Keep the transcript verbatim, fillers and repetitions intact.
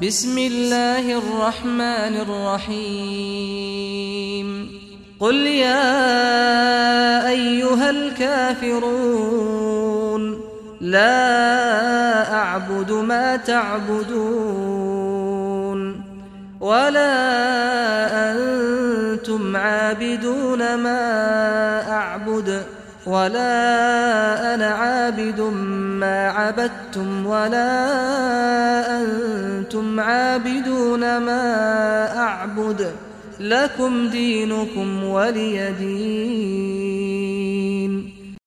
بسم الله الرحمن الرحيم قل يا أيها الكافرون لا أعبد ما تعبدون ولا أنتم عابدون ما أعبد ولا أنا عابد ما عبدتم ولا أنتم عابدون ما أعبد لكم دينكم ولي دين.